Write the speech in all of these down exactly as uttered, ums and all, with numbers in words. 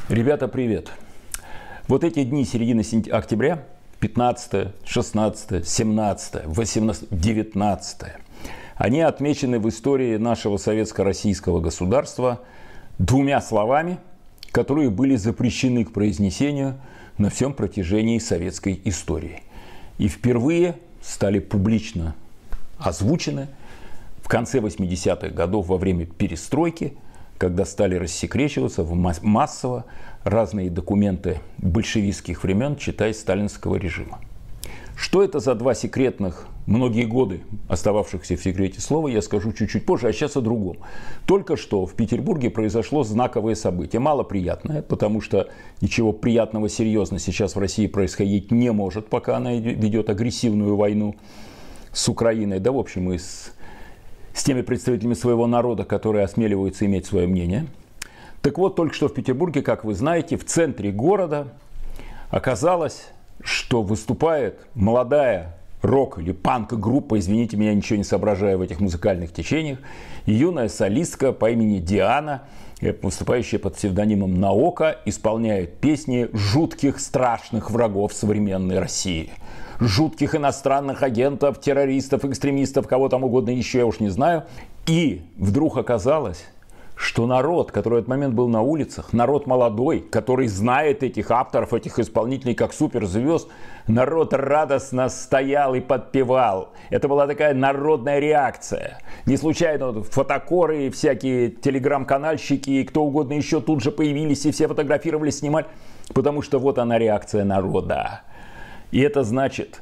Ребята, привет! Вот эти дни середины октября, пятнадцатое, шестнадцатое, семнадцатое, восемнадцатое, девятнадцатое, они отмечены в истории нашего советско-российского государства двумя словами, которые были запрещены к произнесению на всем протяжении советской истории. И впервые стали публично озвучены в конце восьмидесятых годов во время перестройки, когда стали рассекречиваться массово разные документы большевистских времен, читай сталинского режима. Что это за два секретных, многие годы остававшихся в секрете слова, я скажу чуть-чуть позже, а сейчас о другом. Только что в Петербурге произошло знаковое событие, малоприятное, потому что ничего приятного серьезно сейчас в России происходить не может, пока она ведет агрессивную войну с Украиной, да в общем и с... с теми представителями своего народа, которые осмеливаются иметь свое мнение. Так вот, только что в Петербурге, как вы знаете, в центре города оказалось, что выступает молодая рок- или панк-группа, извините меня, ничего не соображаю в этих музыкальных течениях, и юная солистка по имени Диана, выступающая под псевдонимом Наока, исполняет песни жутких, страшных врагов современной России. Жутких иностранных агентов, террористов, экстремистов, кого там угодно еще, я уж не знаю. И вдруг оказалось, что народ, который в этот момент был на улицах, народ молодой, который знает этих авторов, этих исполнителей как суперзвезд, народ радостно стоял и подпевал. Это была такая народная реакция. Не случайно фотокоры, всякие телеграм-канальщики и кто угодно еще тут же появились и все фотографировали, снимали, потому что вот она реакция народа. И это значит,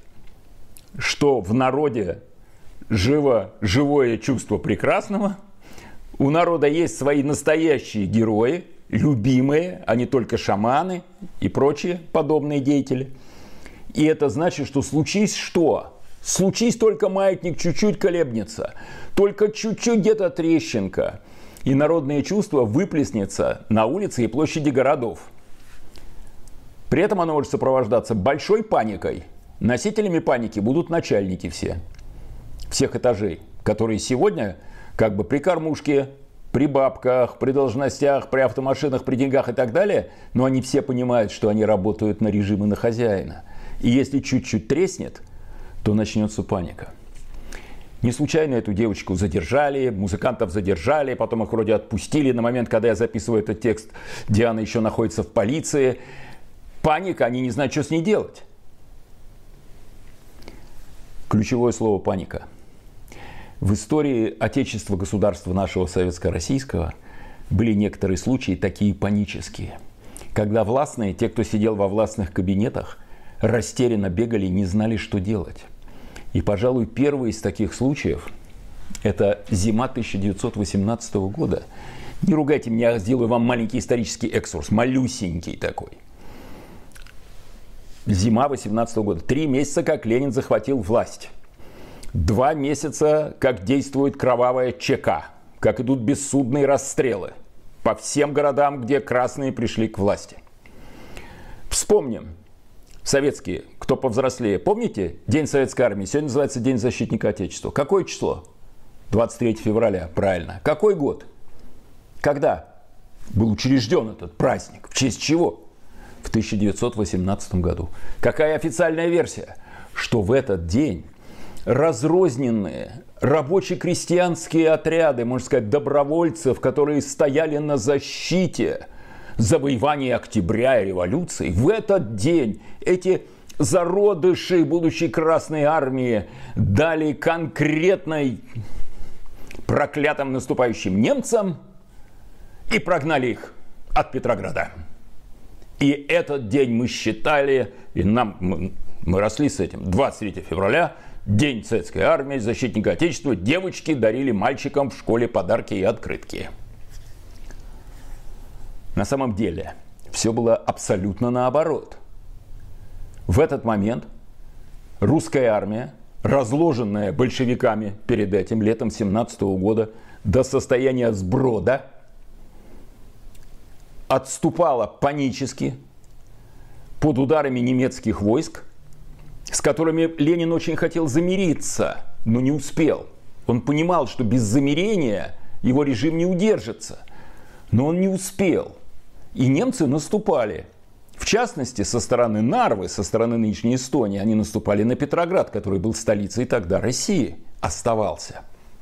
что в народе живо живое чувство прекрасного, у народа есть свои настоящие герои, любимые, а не только шаманы и прочие подобные деятели. И это значит, что случись что? Случись только маятник чуть-чуть колеблется, только чуть-чуть где-то трещинка, и народное чувство выплеснется на улицы и площади городов. При этом оно может сопровождаться большой паникой. Носителями паники будут начальники все, всех этажей, которые сегодня как бы при кормушке, при бабках, при должностях, при автомашинах, при деньгах и так далее, но они все понимают, что они работают на режим и на хозяина. И если чуть-чуть треснет, то начнется паника. Не случайно эту девочку задержали, музыкантов задержали, потом их вроде отпустили. На момент, когда я записываю этот текст, Диана еще находится в полиции. Паника, они не знают, что с ней делать. Ключевое слово «паника». В истории Отечества, государства нашего советско-российского были некоторые случаи такие панические, когда властные, те, кто сидел во властных кабинетах, растерянно бегали и не знали, что делать. И, пожалуй, первый из таких случаев – это зима тысяча девятьсот восемнадцатого года. Не ругайте меня, я сделаю вам маленький исторический экскурс, малюсенький такой. Зима восемнадцатого года. Три месяца, как Ленин захватил власть. Два месяца, как действует кровавая ЧК, как идут бессудные расстрелы по всем городам, где красные пришли к власти. Вспомним, советские, кто повзрослее, помните День Советской Армии? Сегодня называется День защитника Отечества. Какое число? двадцать третьего февраля, правильно. Какой год? Когда был учрежден этот праздник? В честь чего? В тысяча девятьсот восемнадцатом году. Какая официальная версия? Что в этот день разрозненные рабоче-крестьянские отряды, можно сказать, добровольцев, которые стояли на защите завоевания октября и революции, в этот день эти зародыши будущей Красной Армии дали конкретной проклятым наступающим немцам и прогнали их от Петрограда. И этот день мы считали, и нам, мы, мы росли с этим, двадцать третьего февраля, День Советской Армии, защитника Отечества, девочки дарили мальчикам в школе подарки и открытки. На самом деле все было абсолютно наоборот. В этот момент русская армия, разложенная большевиками перед этим летом семнадцатого года до состояния сброда, отступала панически под ударами немецких войск, с которыми Ленин очень хотел замириться, но не успел. Он понимал, что без замирения его режим не удержится. Но он не успел. и немцы наступали. В частности, со стороны Нарвы, со стороны нынешней Эстонии, они наступали на Петроград, который был столицей тогда России, оставался.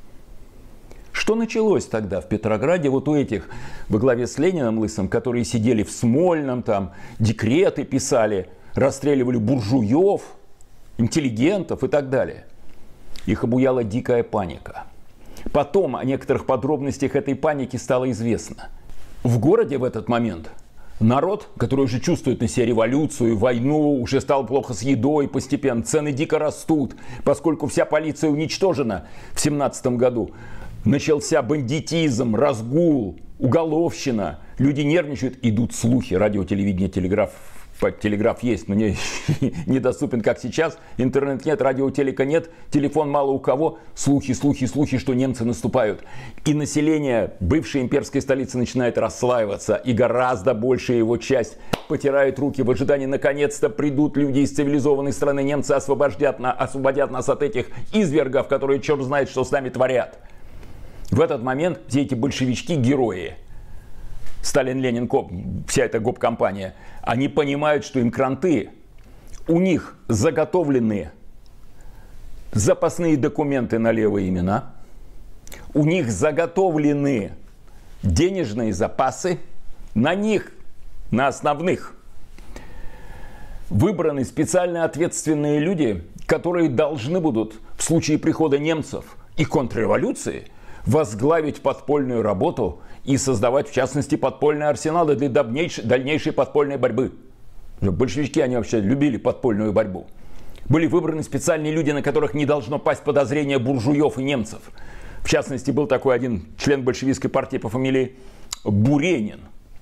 Что началось тогда в Петрограде вот у этих во главе с Лениным Лысым, которые сидели в Смольном, там декреты писали, расстреливали буржуев, интеллигентов и так далее. Их обуяла дикая паника. Потом о некоторых подробностях этой паники стало известно. В городе в этот момент народ, который уже чувствует на себе революцию, войну, уже стал плохо с едой постепенно, цены дико растут, поскольку вся полиция уничтожена в семнадцатом году. Начался бандитизм, разгул, уголовщина. Люди нервничают, идут слухи. Радио, телевидение, телеграф. Телеграф есть, но не, недоступен, как сейчас. Интернет нет, радио, телека нет, телефон мало у кого. Слухи, слухи, слухи, что немцы наступают. И население бывшей имперской столицы начинает расслаиваться. И гораздо большая его часть потирает руки в ожидании, наконец-то придут люди из цивилизованной страны. Немцы освободят, освободят нас от этих извергов, которые черт знает, что с нами творят. В этот момент все эти большевички, герои, Сталин, Ленин, КОП, вся эта гоп-компания, они понимают, что им кранты. У них заготовлены запасные документы на левые имена. У них заготовлены денежные запасы. На них, на основных, выбраны специально ответственные люди, которые должны будут в случае прихода немцев и контрреволюции возглавить подпольную работу и создавать, в частности, подпольные арсеналы для дальнейшей, дальнейшей подпольной борьбы. Большевики, они вообще любили подпольную борьбу. Были выбраны специальные люди, на которых не должно пасть подозрение буржуев и немцев. В частности, был такой один член большевистской партии по фамилии Буренин.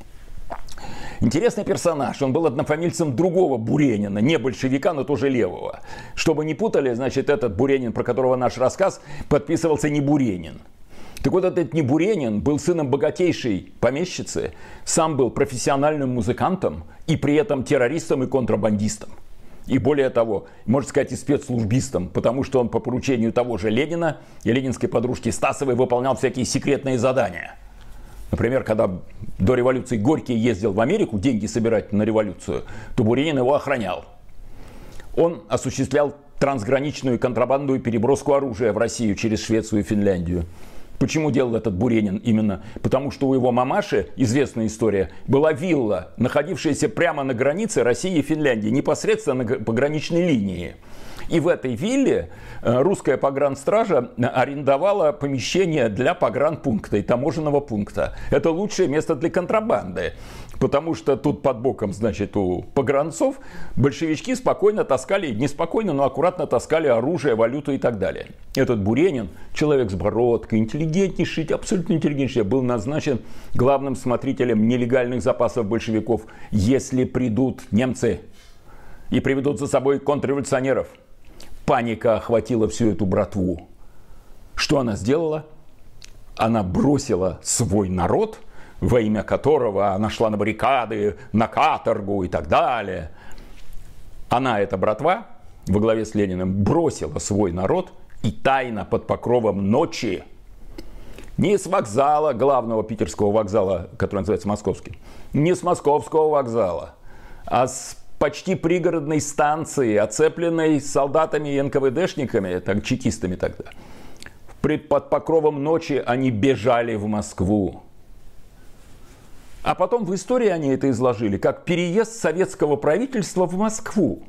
Интересный персонаж. Он был однофамильцем другого Буренина, не большевика, но тоже левого. Чтобы не путали, значит, этот Буренин, про которого наш рассказ, подписывался не Буренин. Так вот, этот не Буренин был сыном богатейшей помещицы, сам был профессиональным музыкантом и при этом террористом и контрабандистом. И более того, можно сказать, и спецслужбистом, потому что он по поручению того же Ленина и ленинской подружки Стасовой выполнял всякие секретные задания. Например, когда до революции Горький ездил в Америку деньги собирать на революцию, то Буренин его охранял. Он осуществлял трансграничную контрабандную переброску оружия в Россию через Швецию и Финляндию. Почему делал этот Буренин именно? Потому что у его мамаши, известная история, была вилла, находившаяся прямо на границе России и Финляндии, непосредственно на пограничной линии. И в этой вилле русская погранстража арендовала помещение для погранпункта и таможенного пункта. Это лучшее место для контрабанды. Потому что тут под боком, значит, у погранцов большевички спокойно таскали, не спокойно, но аккуратно таскали оружие, валюту и так далее. Этот Буренин, человек с бородкой, интеллигентнейший, абсолютно интеллигентнейший, был назначен главным смотрителем нелегальных запасов большевиков. Если придут немцы и приведут за собой контрреволюционеров, паника охватила всю эту братву. Что она сделала? Она бросила свой народ, во имя которого она шла на баррикады, на каторгу и так далее. Она, эта братва, во главе с Лениным, бросила свой народ и тайно под покровом ночи, не с вокзала, главного питерского вокзала, который называется Московский, не с московского вокзала, а с почти пригородной станции, оцепленной солдатами и эн ка вэ дэшниками, так, чекистами тогда. Под покровом ночи они бежали в Москву. А потом в истории они это изложили как переезд советского правительства в Москву.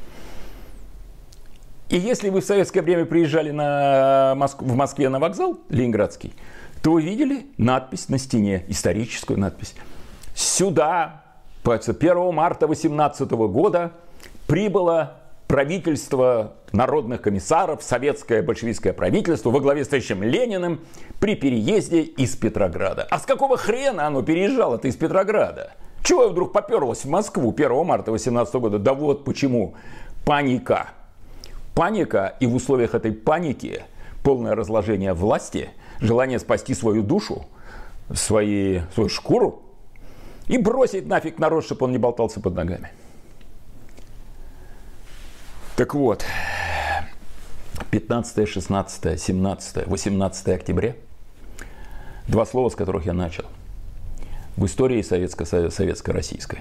И если вы в советское время приезжали на Моск... в Москве на вокзал Ленинградский, то вы видели надпись на стене, историческую надпись. Сюда, первого марта восемнадцатого года, прибыло правительство народных комиссаров, советское большевистское правительство во главе с товарищем Лениным при переезде из Петрограда. А с какого хрена оно переезжало-то из Петрограда? Чего вдруг поперлось в Москву первого марта восемнадцатого года? Да вот почему. Паника. Паника, и в условиях этой паники полное разложение власти, желание спасти свою душу, свои, свою шкуру и бросить нафиг народ, чтобы он не болтался под ногами. Так вот, пятнадцатое, шестнадцатое, семнадцатое, восемнадцатое октября, два слова, с которых я начал. в истории советско-российской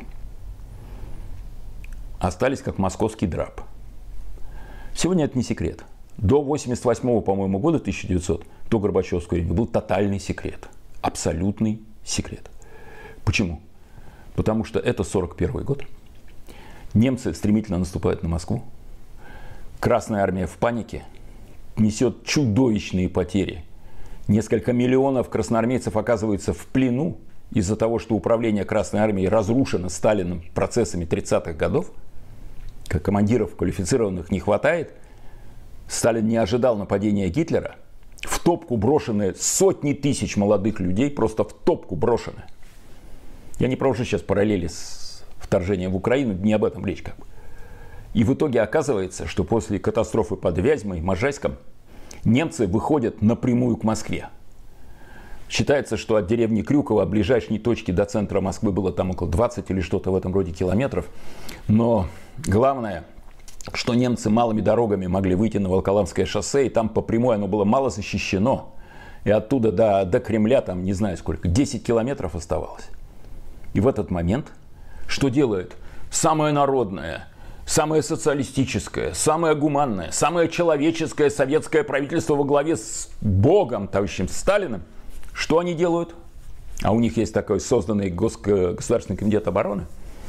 остались как московский драп. Сегодня это не секрет. До восемьдесят восьмого, по-моему, года, тысяча девятисотого, до Горбачевского времени, был тотальный секрет. Абсолютный секрет. Почему? Потому что это сорок первый год. Немцы стремительно наступают на Москву. Красная армия в панике. Несет чудовищные потери. Несколько миллионов красноармейцев оказываются в плену из-за того, что управление Красной армией разрушено Сталиным процессами тридцатых годов. Как командиров квалифицированных не хватает. Сталин не ожидал нападения Гитлера. В топку брошены сотни тысяч молодых людей, просто в топку брошены. Я не провожу сейчас параллели с вторжением в Украину, не об этом речь как бы. И в итоге оказывается, что после катастрофы под Вязьмой, Можайском, немцы выходят напрямую к Москве. Считается, что от деревни Крюково, от ближайшей точки до центра Москвы было там около двадцати или что-то в этом роде километров. Но главное, что немцы малыми дорогами могли выйти на Волоколамское шоссе, и там по прямой оно было мало защищено. И оттуда до, до Кремля, там не знаю сколько, десять километров оставалось. И в этот момент что делает самое народное, самое социалистическое, самое гуманное, самое человеческое советское правительство во главе с Богом, товарищем Сталиным? Что они делают? А у них есть такой созданный Государственный комитет обороны.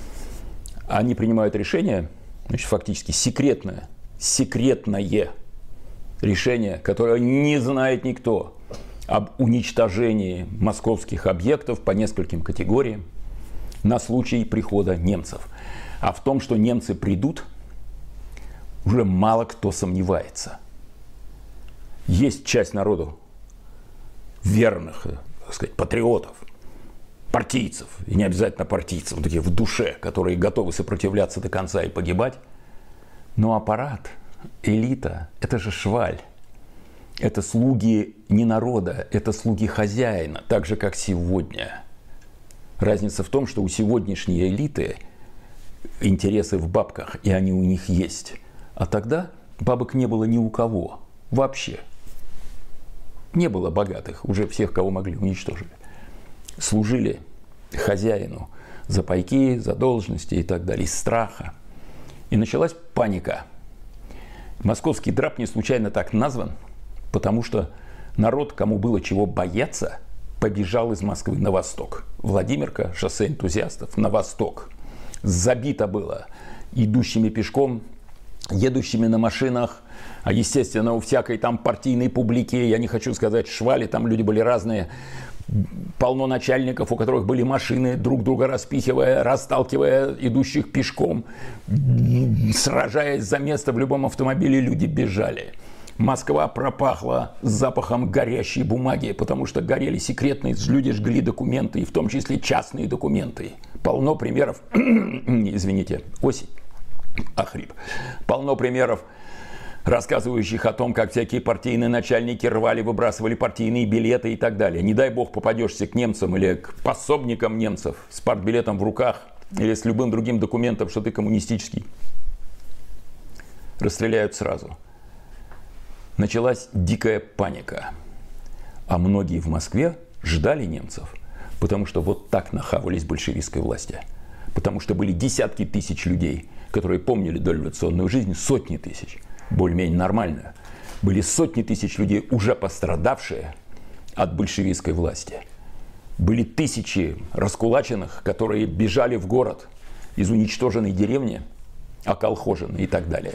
Они принимают решение, значит, фактически секретное, секретное решение, которое не знает никто, об уничтожении московских объектов по нескольким категориям на случай прихода немцев. А в том, что немцы придут, уже мало кто сомневается. Есть часть народу, верных, так сказать, патриотов, партийцев, и не обязательно партийцев, вот такие в душе, которые готовы сопротивляться до конца и погибать. Но аппарат, элита, это же шваль. Это слуги не народа, это слуги хозяина, так же, как сегодня. Разница в том, что у сегодняшней элиты интересы в бабках, и они у них есть. А тогда бабок не было ни у кого вообще. Не было богатых, уже всех, кого могли, уничтожили. Служили хозяину за пайки, за должности и так далее, из страха. И началась паника. Московский драп не случайно так назван, потому что народ, кому было чего бояться, побежал из Москвы на восток. Владимирка, шоссе энтузиастов, на восток. Забито было идущими пешком, едущими на машинах, а естественно у всякой там партийной публики, я не хочу сказать швали, там люди были разные, полно начальников, у которых были машины, друг друга распихивая, расталкивая идущих пешком, сражаясь за место в любом автомобиле, люди бежали. Москва пропахла запахом горящей бумаги, потому что горели секретные, люди жгли документы, и в том числе частные документы. Полно примеров, извините, осень, охрип, полно примеров, рассказывающих о том, как всякие партийные начальники рвали, выбрасывали партийные билеты и так далее. Не дай бог попадешься к немцам или к пособникам немцев с партбилетом в руках или с любым другим документом, что ты коммунистический. Расстреляют сразу. Началась дикая паника. А многие в Москве ждали немцев, потому что вот так нахавались большевистской власти. Потому что были десятки тысяч людей, которые помнили дореволюционную жизнь, сотни тысяч, более-менее нормальную. Были сотни тысяч людей, уже пострадавшие от большевистской власти. Были тысячи раскулаченных, которые бежали в город из уничтоженной деревни, околхоженной и так далее.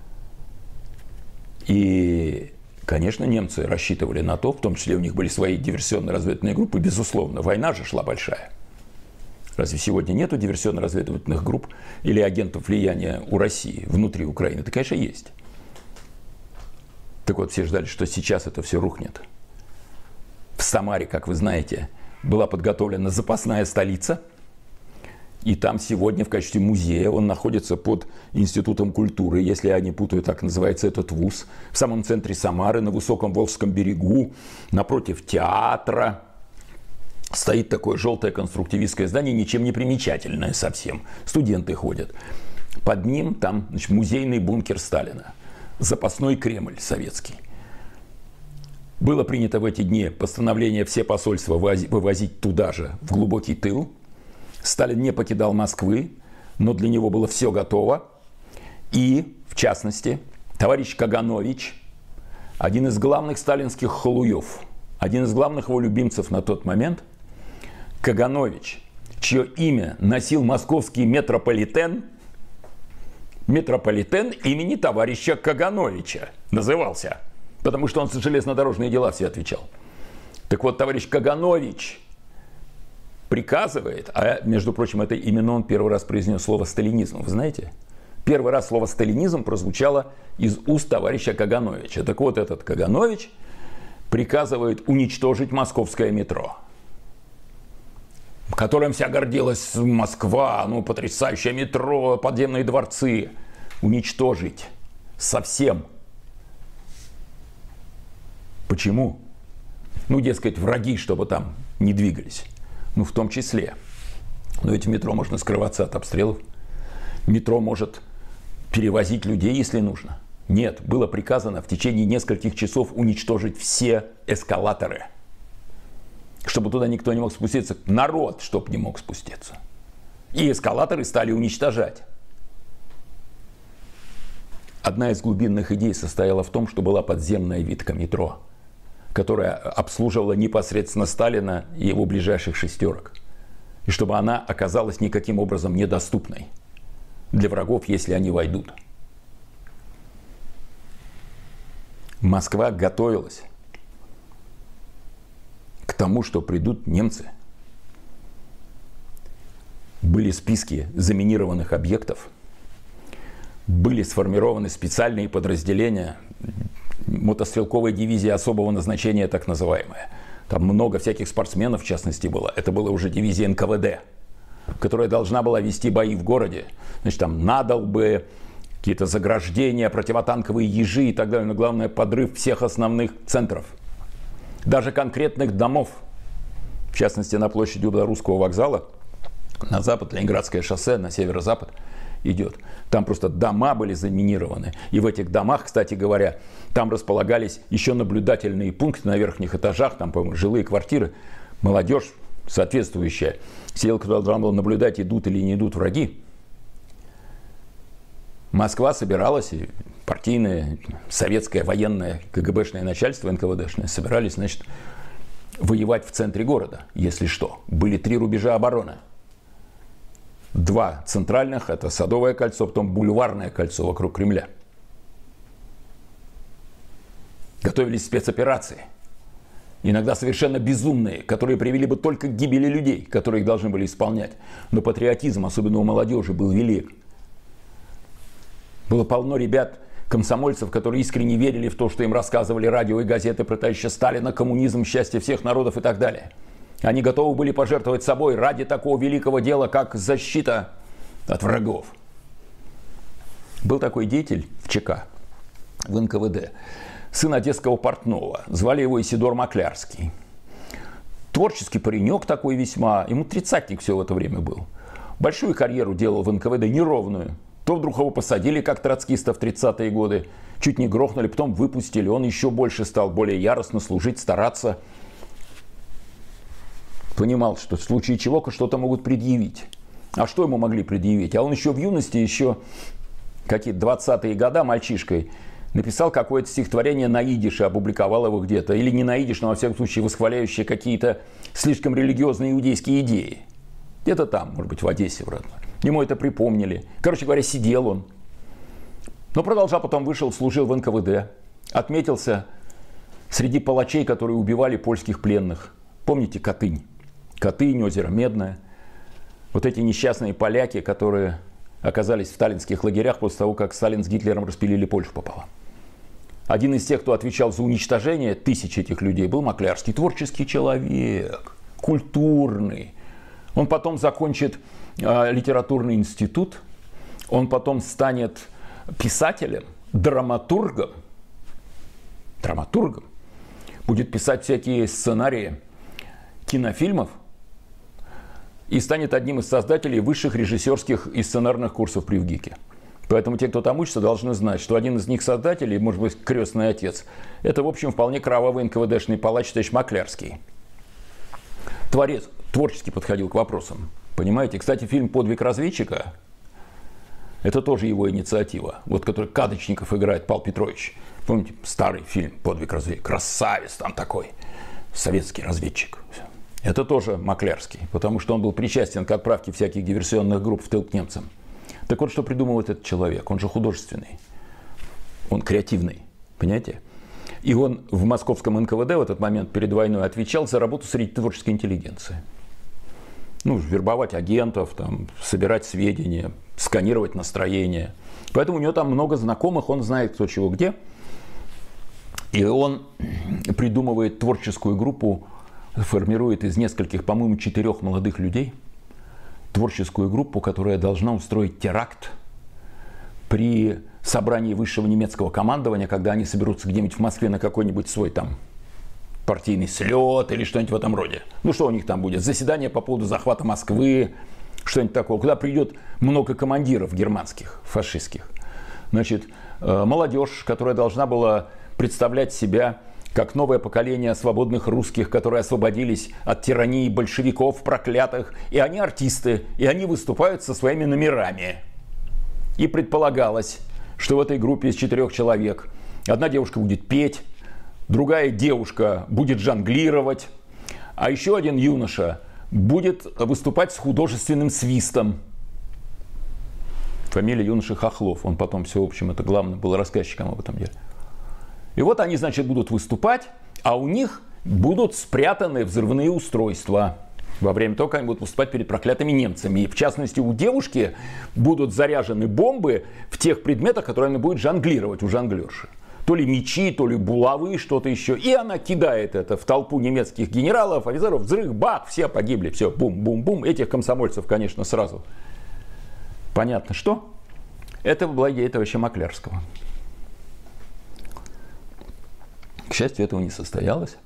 И, конечно, немцы рассчитывали на то, в том числе у них были свои диверсионно-разведывательные группы, безусловно, война же шла большая. Разве сегодня нету диверсионно-разведывательных групп или агентов влияния у России внутри Украины? Это, конечно, есть. Так вот, все ждали, что сейчас это все рухнет. В Самаре, как вы знаете, была подготовлена запасная столица. И там сегодня в качестве музея он находится под Институтом культуры, если я не путаю, так называется этот вуз, в самом центре Самары, на высоком Волжском берегу, напротив театра. Стоит такое желтое конструктивистское здание, ничем не примечательное совсем. Студенты ходят. Под ним там, значит, музейный бункер Сталина. Запасной Кремль советский. Было принято в эти дни постановление все посольства вывозить туда же, в глубокий тыл. Сталин не покидал Москвы, но для него было все готово. И, в частности, товарищ Каганович, один из главных сталинских халуев, один из главных его любимцев на тот момент, Каганович, чье имя носил московский метрополитен, метрополитен имени товарища Кагановича назывался, потому что он за железнодорожные дела все отвечал. Так вот, товарищ Каганович приказывает, а, между прочим, это именно он первый раз произнес слово «сталинизм», вы знаете? Первый раз слово «сталинизм» прозвучало из уст товарища Кагановича. Так вот, этот Каганович приказывает уничтожить московское метро, которым вся гордилась Москва, ну, потрясающее метро, подземные дворцы. Уничтожить совсем. Почему? Ну, дескать, враги, чтобы там не двигались. Ну, в том числе. Но ведь в метро можно скрываться от обстрелов. Метро может перевозить людей, если нужно. Нет, было приказано в течение нескольких часов уничтожить все эскалаторы, чтобы туда никто не мог спуститься. Народ, чтоб не мог спуститься. И эскалаторы стали уничтожать. Одна из глубинных идей состояла в том, что была подземная ветка метро, которая обслуживала непосредственно Сталина и его ближайших шестерок. И чтобы она оказалась никаким образом недоступной для врагов, если они войдут. Москва готовилась к тому, что придут немцы. Были списки заминированных объектов, были сформированы специальные подразделения, мотострелковая дивизия особого назначения, так называемая. Там много всяких спортсменов, в частности, было. Это была уже дивизия эн ка вэ дэ, которая должна была вести бои в городе. Значит, там надолбы, какие-то заграждения, противотанковые ежи и так далее. Но главное, подрыв всех основных центров. Даже конкретных домов. В частности, на площади у Белорусского вокзала, на запад, Ленинградское шоссе, на северо-запад идет. Там просто дома были заминированы. И в этих домах, кстати говоря, там располагались еще наблюдательные пункты на верхних этажах, там, по-моему, жилые квартиры. Молодежь соответствующая сидела, которая должна была наблюдать, идут или не идут враги. Москва собиралась, и партийное, советское, военное, ка гэ бэшное начальство, эн ка вэ дэшное, собирались, значит, воевать в центре города, если что. Были три рубежа обороны. Два центральных, это Садовое кольцо, потом Бульварное кольцо вокруг Кремля. Готовились спецоперации, иногда совершенно безумные, которые привели бы только к гибели людей, которые их должны были исполнять. Но патриотизм, особенно у молодежи, был велик. Было полно ребят, комсомольцев, которые искренне верили в то, что им рассказывали радио и газеты про товарища Сталина, коммунизм, счастье всех народов и так далее. Они готовы были пожертвовать собой ради такого великого дела, как защита от врагов. Был такой деятель в ЧК, в эн ка вэ дэ, сын одесского портного. Звали его Исидор Маклярский. Творческий паренек такой весьма. Ему тридцатник все в это время был. Большую карьеру делал в эн ка вэ дэ, неровную. То вдруг его посадили, как троцкиста в тридцатые годы. Чуть не грохнули, потом выпустили. Он еще больше стал более яростно служить, стараться. Понимал, что в случае чего что-то могут предъявить. А что ему могли предъявить? А он еще в юности, еще какие-то двадцатые года мальчишкой, написал какое-то стихотворение на идише, опубликовал его где-то. Или не на идиш, но во всяком случае восхваляющее какие-то слишком религиозные иудейские идеи. Где-то там, может быть, в Одессе, вроде. Ему это припомнили. Короче говоря, сидел он. Но продолжал, потом вышел, служил в эн ка вэ дэ. Отметился среди палачей, которые убивали польских пленных. Помните Катынь? Катынь, озеро Медное. Вот эти несчастные поляки, которые оказались в сталинских лагерях после того, как Сталин с Гитлером распилили Польшу пополам. Один из тех, кто отвечал за уничтожение тысяч этих людей, был Маклярский. Творческий человек, культурный. Он потом закончит э, литературный институт, он потом станет писателем, драматургом, драматургом, будет писать всякие сценарии кинофильмов и станет одним из создателей высших режиссерских и сценарных курсов при ВГИКе. Поэтому те, кто там учится, должны знать, что один из них создателей, может быть, крестный отец, это, в общем, вполне кровавый эн ка вэ дэшный палач товарищ Маклярский. Творец, творчески подходил к вопросам. Понимаете? Кстати, фильм «Подвиг разведчика» – это тоже его инициатива. Вот который Кадочников играет, Павел Петрович. Помните, старый фильм «Подвиг разведчика». Красавец там такой. Советский разведчик. Это тоже Маклярский, потому что он был причастен к отправке всяких диверсионных групп в тыл к немцам. Так вот, что придумывает этот человек? Он же художественный, он креативный, понимаете? И он в московском эн ка вэ дэ в этот момент перед войной отвечал за работу среди творческой интеллигенции. Ну, вербовать агентов, там, собирать сведения, сканировать настроение. Поэтому у него там много знакомых, он знает, кто чего где. И он придумывает творческую группу, формирует из нескольких, по-моему, четырех молодых людей, творческую группу, которая должна устроить теракт при собрании высшего немецкого командования, когда они соберутся где-нибудь в Москве на какой-нибудь свой там партийный слет или что-нибудь в этом роде. Ну что у них там будет? Заседание по поводу захвата Москвы, что-нибудь такое. Куда придет много командиров германских, фашистских. Значит, молодежь, которая должна была представлять себя как новое поколение свободных русских, которые освободились от тирании большевиков проклятых. И они артисты, и они выступают со своими номерами. И предполагалось, что в этой группе из четырех человек одна девушка будет петь, другая девушка будет жонглировать, а еще один юноша будет выступать с художественным свистом. Фамилия юноши Хохлов. Он потом все, в общем, это главное, был рассказчиком об этом деле. И вот они, значит, будут выступать, а у них будут спрятаны взрывные устройства во время того, как они будут выступать перед проклятыми немцами. И в частности, у девушки будут заряжены бомбы в тех предметах, которые она будет жонглировать у жонглерши. То ли мечи, то ли булавы, что-то еще. И она кидает это в толпу немецких генералов, офицеров. Взрыв, бах, все погибли. Все, бум-бум-бум. Этих комсомольцев, конечно, сразу. Понятно, что? Это была идея товарища Маклярского. К счастью, этого не состоялось.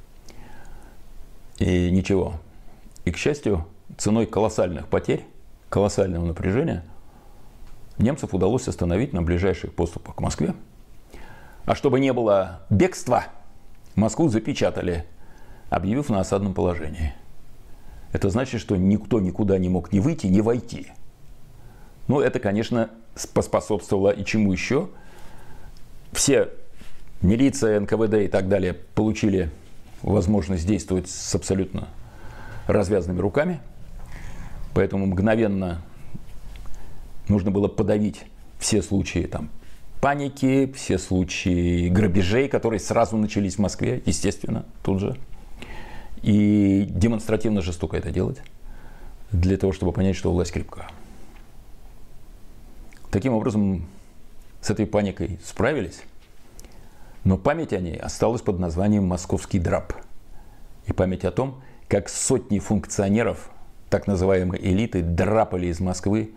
И ничего. И, к счастью, ценой колоссальных потерь, колоссального напряжения, немцев удалось остановить на ближайших подступах к Москве. А чтобы не было бегства, Москву запечатали, объявив на осадном положении. Это значит, что никто никуда не мог ни выйти, ни войти. Ну, это, конечно, поспособствовало и чему еще. Все милиция, эн ка вэ дэ и так далее получили возможность действовать с абсолютно развязанными руками. Поэтому мгновенно нужно было подавить все случаи там, паники, все случаи грабежей, которые сразу начались в Москве, естественно, тут же. И демонстративно жестоко это делать, для того, чтобы понять, что власть крепка. Таким образом, с этой паникой справились. Но память о ней осталась под названием «Московский драп». И память о том, как сотни функционеров так называемой элиты драпали из Москвы,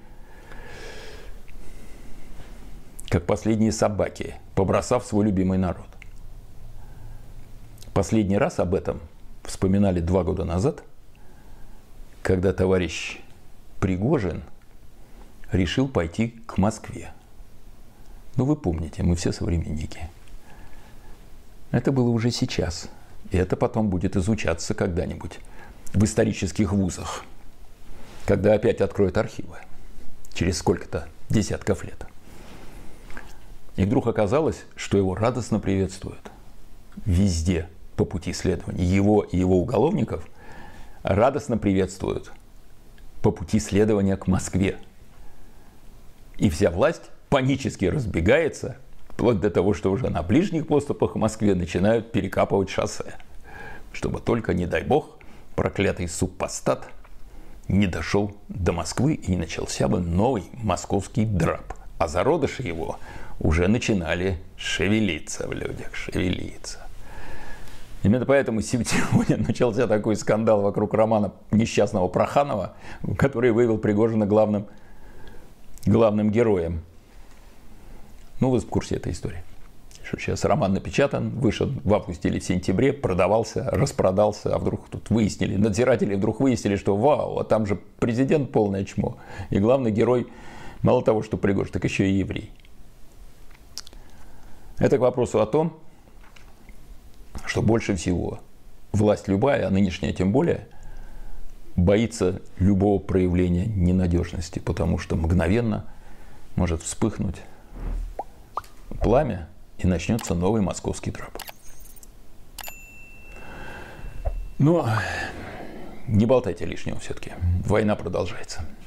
как последние собаки, побросав свой любимый народ. Последний раз об этом вспоминали два года назад, когда товарищ Пригожин решил пойти к Москве. Ну, вы помните, мы все современники. Это было уже сейчас. И это потом будет изучаться когда-нибудь в исторических вузах, когда опять откроют архивы через сколько-то десятков лет. И вдруг оказалось, что его радостно приветствуют везде по пути следования. Его и его уголовников радостно приветствуют по пути следования к Москве. И вся власть панически разбегается, вплоть до того, что уже на ближних подступах к Москве начинают перекапывать шоссе. Чтобы только, не дай бог, проклятый супостат не дошел до Москвы и не начался бы новый московский драп. А зародыши его уже начинали шевелиться в людях, шевелиться. Именно поэтому сегодня начался такой скандал вокруг романа несчастного Проханова, который вывел Пригожина главным, главным героем. Ну, вы в курсе этой истории. Что сейчас роман напечатан, вышел в августе или в сентябре, продавался, распродался, а вдруг тут выяснили, надзиратели вдруг выяснили, что вау, а там же президент полное чмо. И главный герой Мало того, что Пригожин, так еще и еврей. Это к вопросу о том, что больше всего власть любая, а нынешняя тем более, боится любого проявления ненадежности, потому что мгновенно может вспыхнуть пламя и начнется новый московский трап. Но не болтайте лишнего все-таки. Война продолжается.